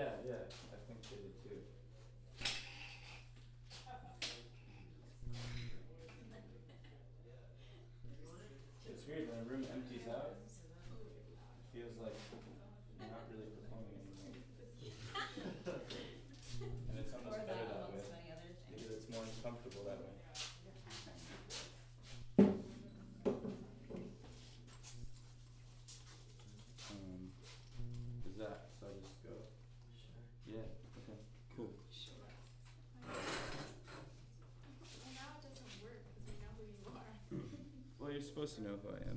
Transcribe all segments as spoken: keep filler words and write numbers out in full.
Yeah, yeah, I think they did too. It's weird when a room empties out, it feels like you're not really performing anymore. And it's almost Or better that that way, amongst many other things. because it's more comfortable that way. Um, is that, so I just go? Sure. Yeah, okay, cool. Sure. Well, now it doesn't work because we know who you are. Well, you're supposed to know who I am.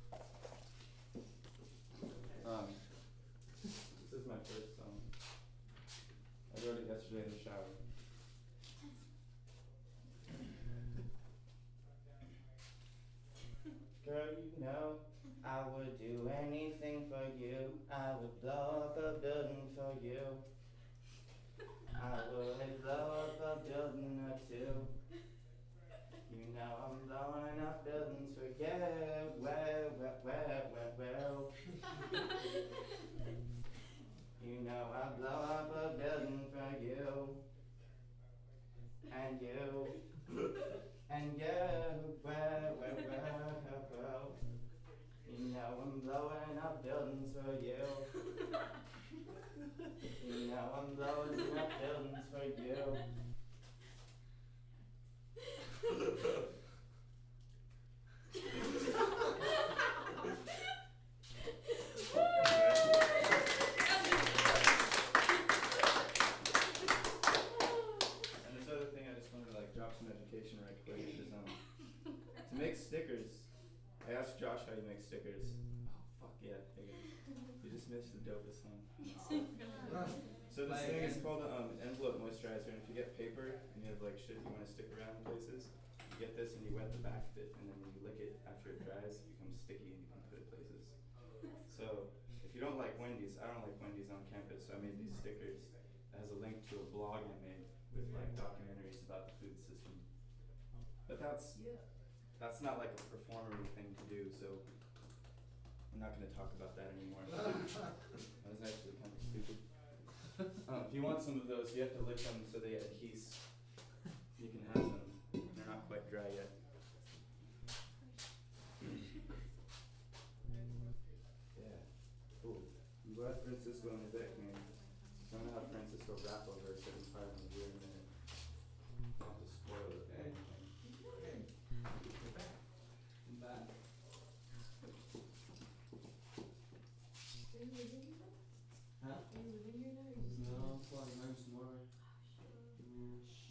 Um, this is my first song. I wrote it yesterday in the shower. Girl, you know I would do anything for you. I would blow up a building for you. I would blow up a building or two. You know I'm blowing up buildings for you. Well, well, well, well, well. You know I blow up a building for you. And you. And you. Well, well, well, well, well. You know I'm blowing up buildings for you. You know I'm blowing up buildings for you. And this other thing I just wanted to like drop some education right quick is um to make stickers. I asked Josh how you make stickers. Oh fuck yeah, figures. You just missed the dopest one. So this thing is called um envelope moisturizer, and if you get paper and you have like shit you want to stick around places, you get this and you wet the back of it, and then when you lick it after it dries, it becomes sticky and you can put it places. So if you don't like Wendy's, I don't like Wendy's on campus, so I made these stickers. It has a link to a blog I made with like documentaries about the food system. But that's that's not like a performery thing to do, so I'm not gonna talk about that anymore. That was actually kind of stupid. Um, if you want some of those, you have to lick them so they adhese. You can have them. They're not quite dry yet. Yeah. Cool. I'm glad Francisco and Vivek, man. I don't know how Francisco rap over a seventy-five in a weird minute. I'll have to spoil it. Hey. Hey. You're back. I'm back. Are you leaving here now? Huh? Are you leaving here now or you just No, I'm flying home tomorrow. Oh, sure. Yeah.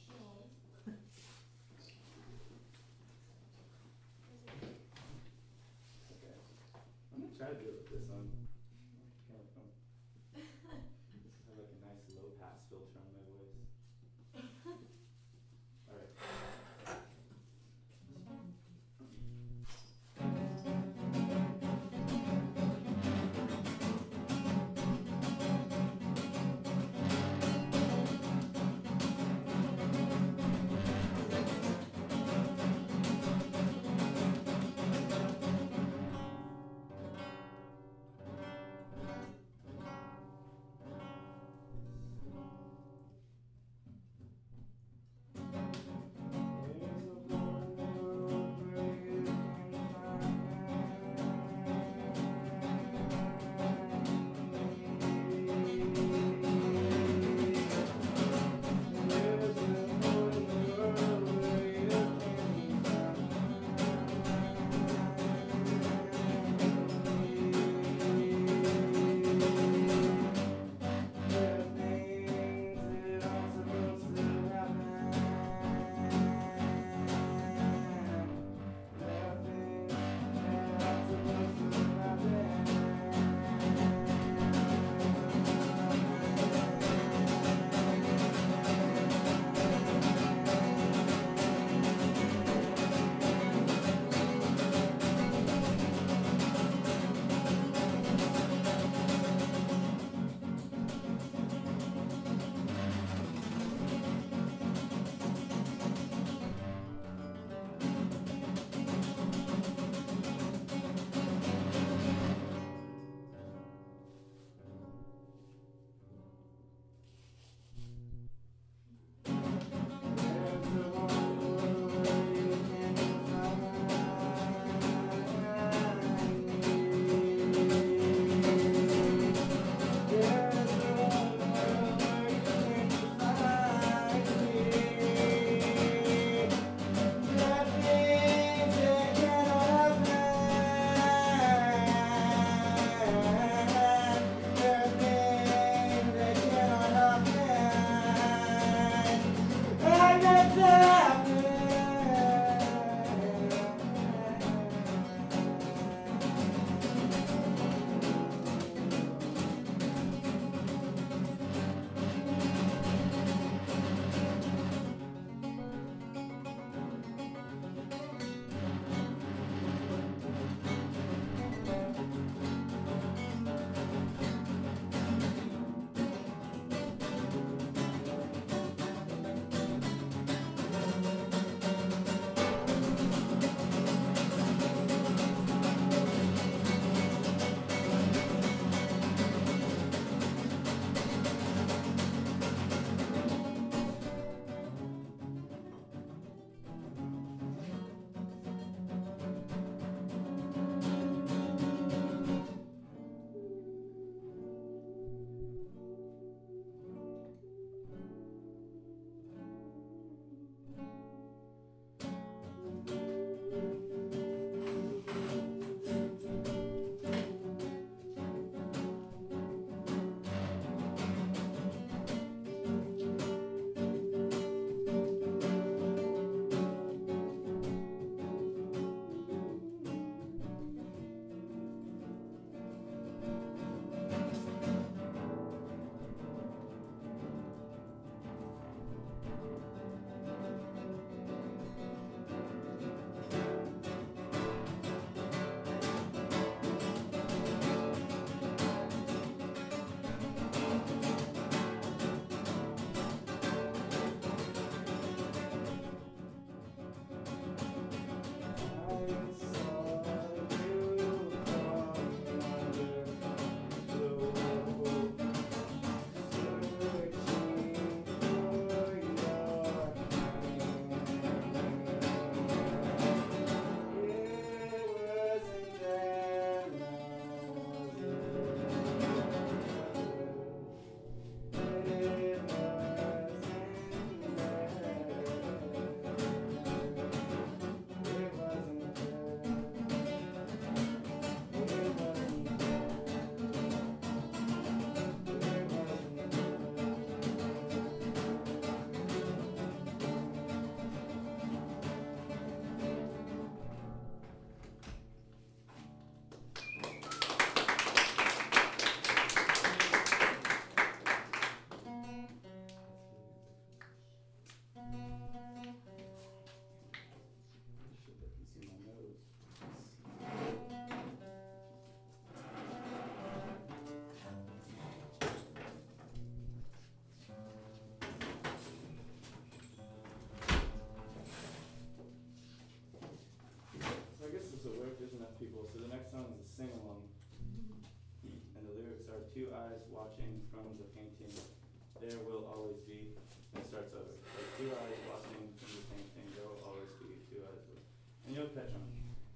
there will always be. It starts over. Like two eyes walking from the same thing. There will always be two eyes. And you'll catch on.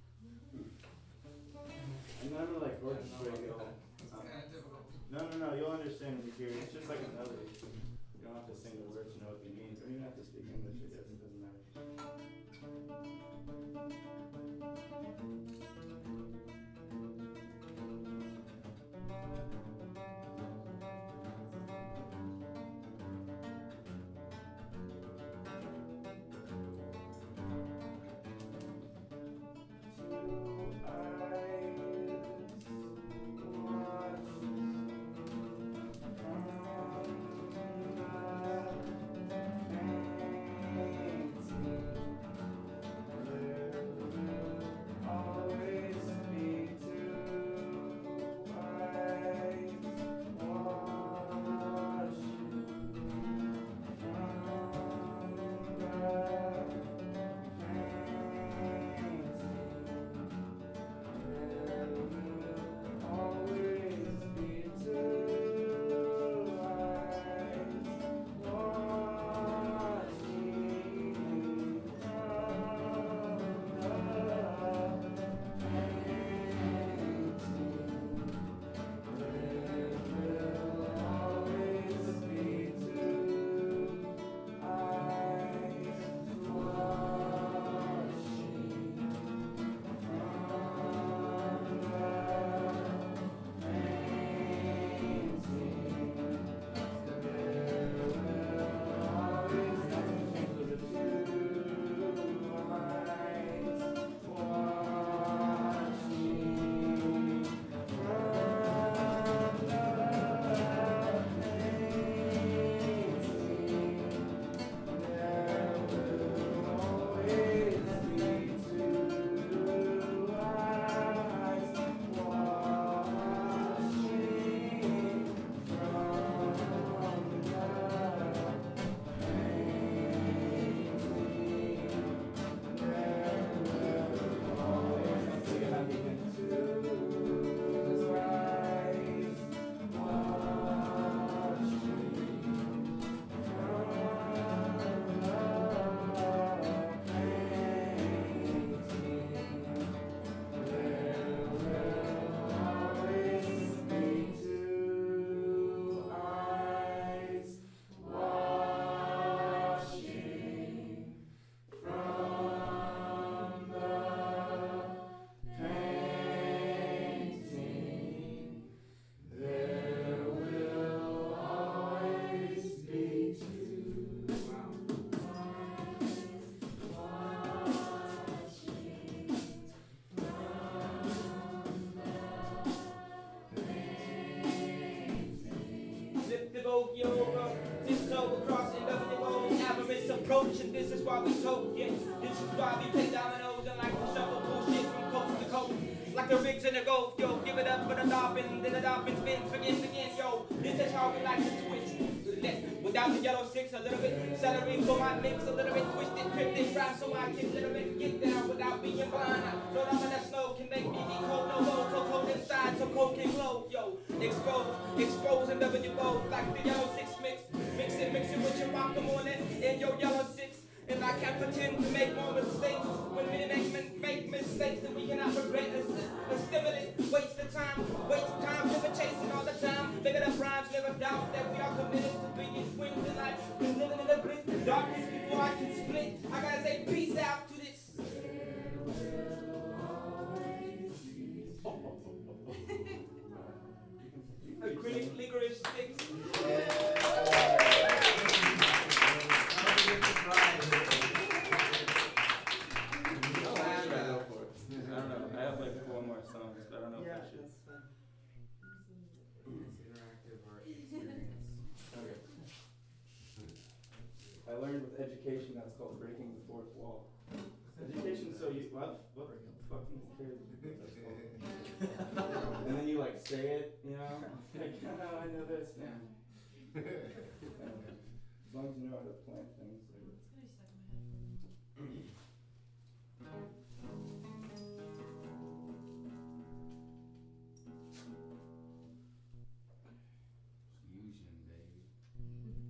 And then I'm gonna like orchestrate it all. Um, no, no, no. You'll understand when you hear it. It's just like a melody. You don't have to sing the words to know what they mean. Or even have to speak English. I guess it doesn't matter. And this is why we told, yeah. This is why we play dominoes and like to shuffle bullshit from coast to coast. Like the rigs in the Gulf, yo. Give it up for the dolphins, then the dolphins spin, begin, begin, yo. This is how we like to twist. Left without the yellow six, a little bit celery for my mix, a little bit twisted, cryptic rap, so I can little bit get down without being blind. No doubt that snow can make me be cold, no low, so cold inside, so cold can glow, yo. Expose, expose and W O like the yellow six mix. Mix it, mix it with your rock on it and your yellow six. And I can't pretend to make more mistakes. When we make, make mistakes that we cannot regret. A, a stimulant, waste of time, waste of time, never chasing all the time. Look at the rhymes, never doubt that we are committed to being twins in life. And living in the bliss, darkness before I can split. I gotta say peace out to this. Acrylic licorice sticks. I learned with education that's called breaking the fourth wall. Education, so you what? What fucking cares? And then you like say it, you know? Like, oh, I know this now. As long as you know how to plant things. Like, It's gonna stuck in my head. Fusion, baby.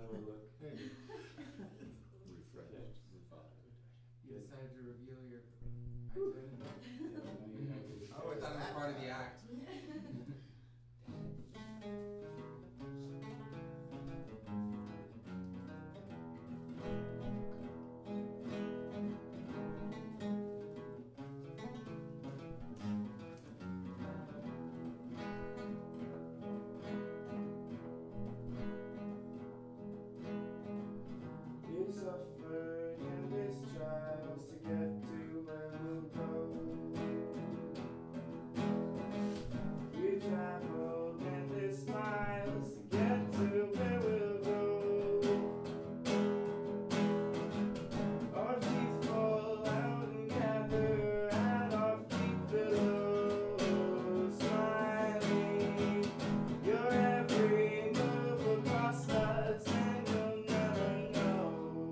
we'll look. Refreshed, revived. You decided to reveal your identity? Oh, I thought it was part of the act. We suffered endless trials to get to where we'll go. We traveled endless miles to get to where we'll go. Our teeth fall out and gather at our feet below. Smiling, your every move will cost us, and you'll never know.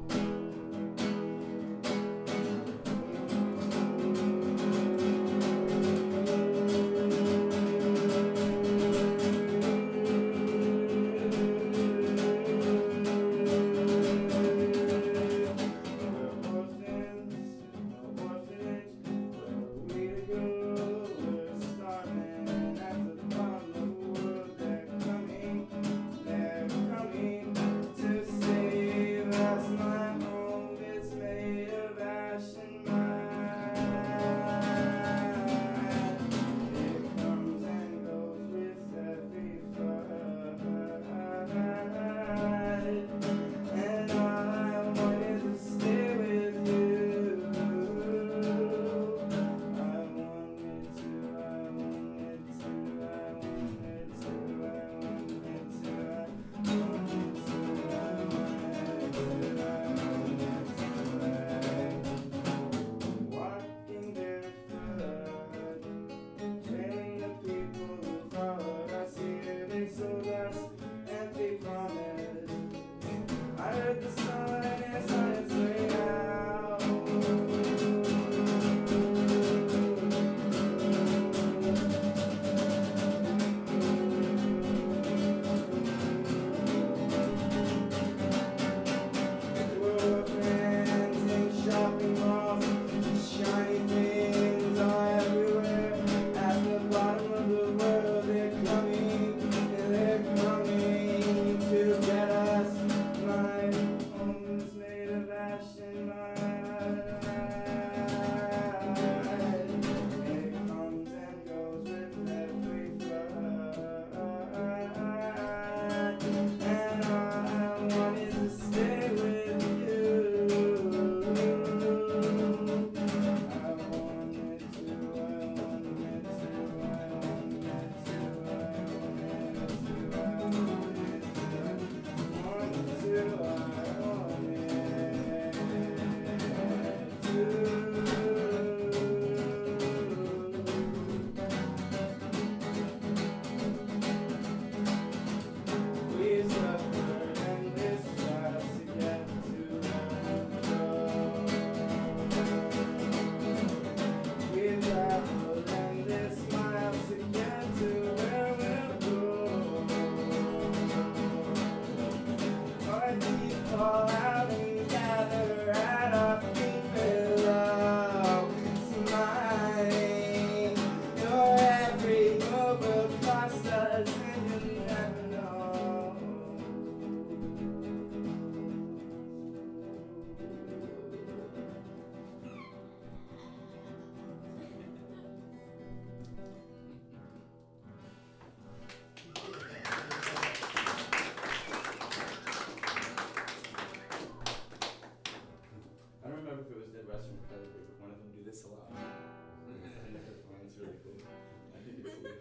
And all I want is to stay with you. I wanted to, I wanted to, I wanted to, I wanted to, I wanted to, I wanted to, walking barefoot, trailing the people who followed us here. They sold us empty promise. I heard the sun as on its way out. World of friends in shopping malls, shiny things are everywhere. At the bottom of the world, they're coming, and they're coming to get us. My home is made of ash and mud. It comes and goes with every flood. And all I want is to stay with you. I wanted to, I wanted to, I wanted to, I wanted to, I wanted to, I wanted to, I We suffered endless trials to get to where we'll go. We traveled endless miles to get to where we'll go. Our teeth fall out and gather at our feet below. Smiling, your every move will cost us, and you'll never know. I don't remember if it was Dead Western or Featherweight, but one of them do this a lot. And the performance is really cool. I think it's cool.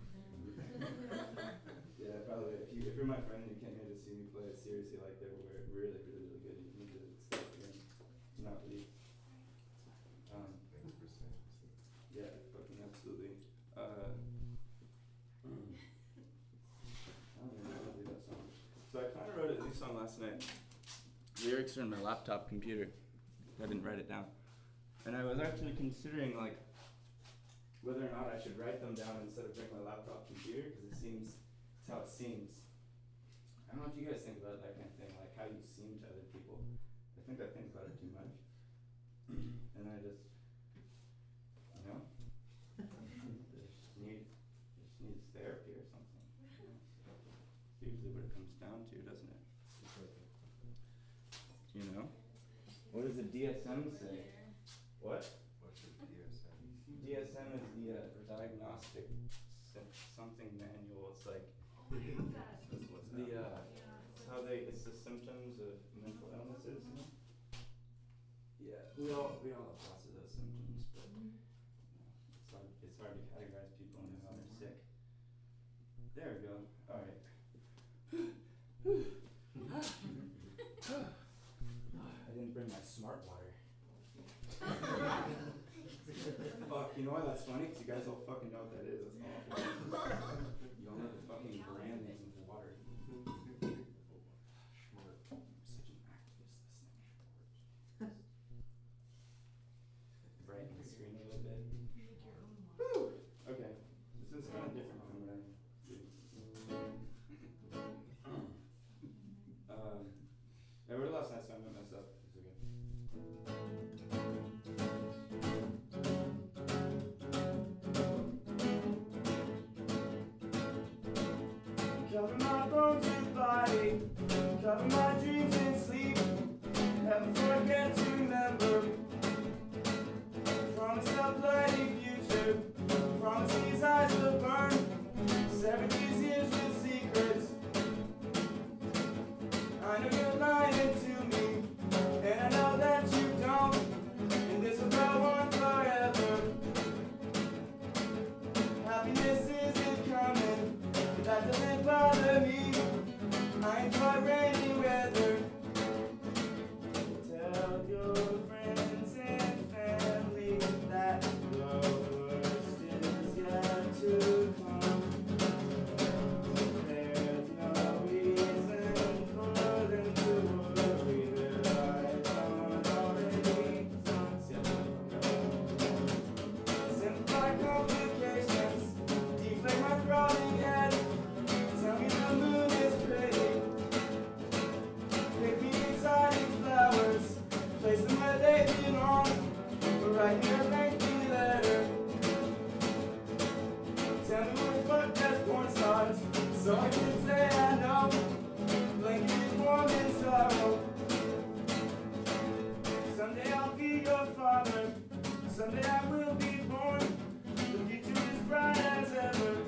Yeah, by the way, if, you, if you're my friend and you came here to see me play it seriously like they were really, really, really good, you need to see it again. Not really. Um, Thanks for saying. yeah, fucking absolutely. Uh, I don't even know how to do that song. So I kind of wrote a new song last night. Lyrics are in my laptop computer. I didn't write it down. And I was actually considering like whether or not I should write them down instead of bring my laptop computer, because it seems, it's how it seems. I don't know if if you guys think about that kind of thing, like how you seem to other people. I think I think about it too much. And I just, you know, just need, just needs therapy or something. You know? It's usually what it comes down to, doesn't it? You know? What does the D S M say? What? What's the D S M? D S M is the uh, diagnostic s- something manual. It's like That's what's the happening. uh, it's how they it's the symptoms of mental illnesses. You know? Yeah, we all we all have lots of those symptoms, but you know, it's hard it's hard to categorize people into how they're sick. There we go. All right. I didn't bring my smart water. Fuck, you know why that's funny? Because you guys all fucking know what that is. That's awful. You all know the fucking brand name of water. Schmort. I'm such an activist listening. Brighten the screen a little bit. Make your own one. Okay. This is kind of different from what I do. Um, I wrote it last night, so I might mess up. It's okay. Cover my bones with body, cover my dreams in sleep. Never forget to remember. Promise a bloody future. Promise these eyes will burn. Seven these years with secrets. I know you're lying to me, and I know that you don't. And this will go on forever. Happiness isn't coming, but that doesn't bother me. I enjoy rainy weather. Tell your friends and family that the worst is yet to come. There's no reason for them to worry that I don't already done. Simplify complications, deflate my throbbing head. Tell me the moon is pretty. Pick me exotic flowers, place them where they belong. Or write me a lengthy letter. Tell me we're fucked as porn stars, so I can say I know. Blanket warm in sorrow. Someday I'll be your father. Someday I will be born. The future is bright as ever.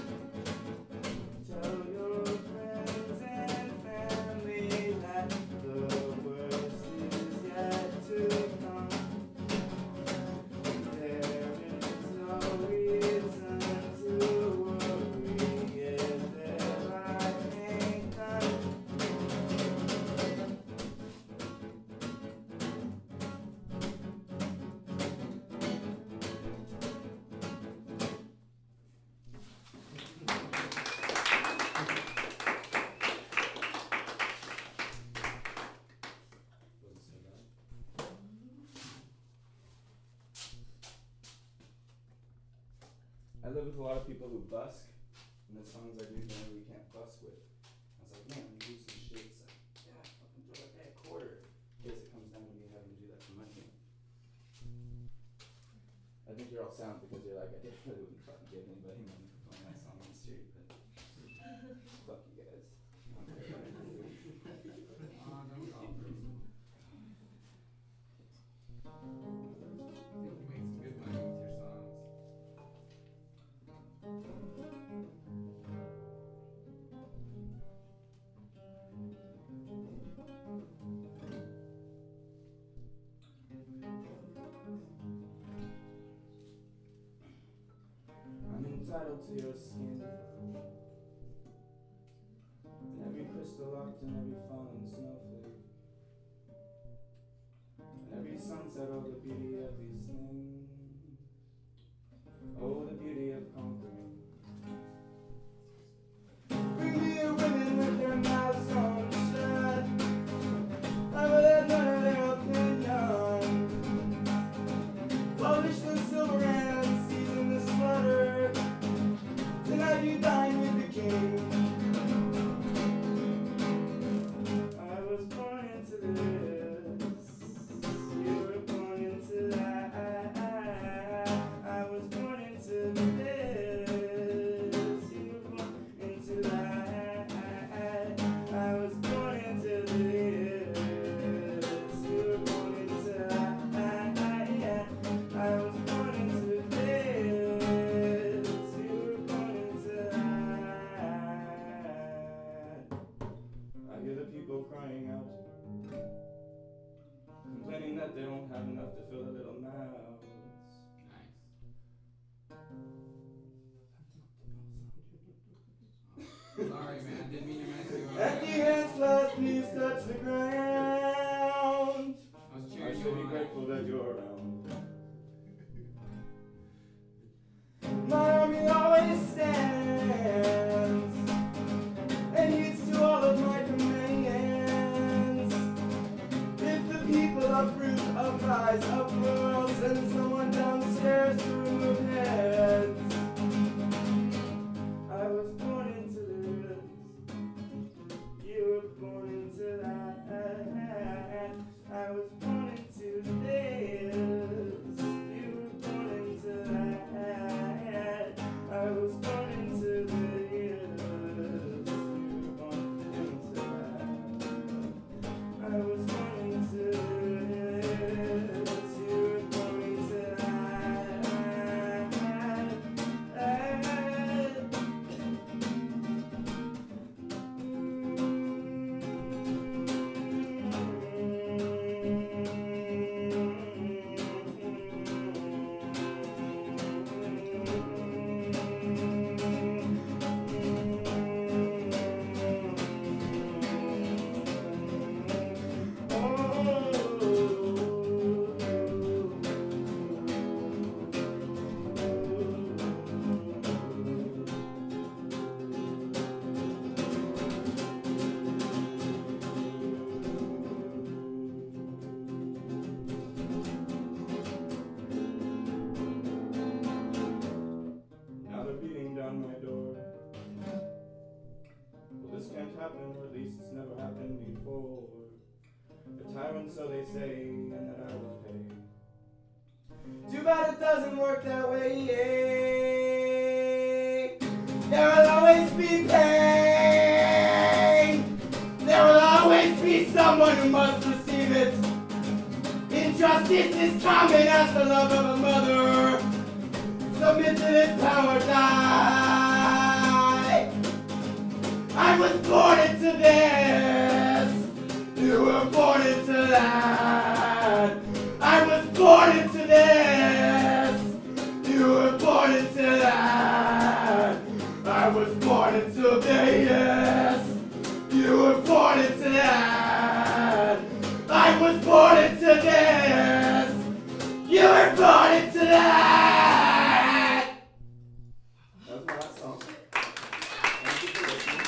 Tell your friends and family that the worst is yet to come. There is no reason to worry if their life ain't done. Wasn't so bad. I live with a lot of people who busk, and the songs I do generally can't busk with. I was like, man, I'm gonna do some shit. It's like, yeah, fucking throw like a quarter. I guess it comes down to me having to do that for money. I think you're all sound because you're like, I really wouldn't fucking give anybody money for playing that song on the street, but fuck you guys. I don't care what I do. Ah, don't call it personal. I think you make some good money with your songs. I'm entitled to your skin. And every crystal locked and every fallen snowflake. And every sunset, oh the beauty of these things. Oh the beauty of conquering. Bring me your women with their mouths on shut. I will have none of their opinion. Polish the silver and season the sputter. Tonight you people crying out, complaining that they don't have enough to fill their little mouths. Nice. Sorry, man. Didn't mean to mess you up. At the hands last, please touch the ground. I was I cheering should you be on. grateful that you're around. My army always stands and heeds to all of my commands. If the people uproot, uprise, uproar, send someone downstairs to remove heads. I was born into this. You were born into that. I was born into this. You were born into that. I was born into this. You were born into that. I was born into this. You were born into Now they're beating down my door. Well, this can't happen, or at least it's never happened before. The tyrant, so they say, and that I will pay. Too bad it doesn't work that way. There will always be pain. There will always be someone who must receive it. Injustice is common as the love of a mother. Submit to this power, die. I was born into this. You were born into that. I was born into this. You were born into that. I was born into this. You were born into that. I was born into this. You were born into that. That was my last song. Thank you for listening.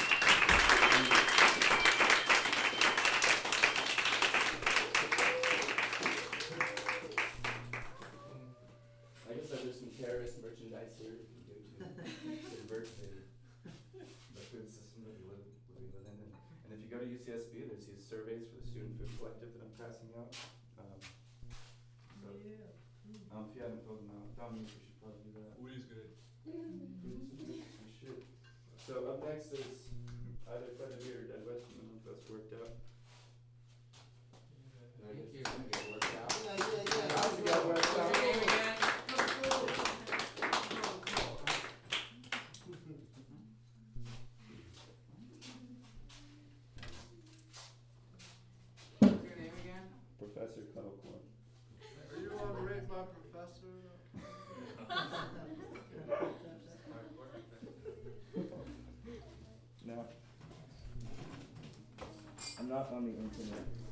I guess there's some terrorist merchandise here you can go to subvert the, the food system that we live, we live in. And, and if you go to U C S B, there's these surveys for the Student Food Collective that I'm passing out. Um, so, um, if you haven't filled them out, Dominique, we should probably do that. Food is good. Food's good, we should. So up next is either Featherby or Dead West. I don't know if that's worked out. I think you're gonna get worked out. Yeah, yeah, yeah. How's it got worked out? What's your name again? What's your name again? Professor Cuddlecorn. Are you allowed to rate my professor? No. I'm not on the internet.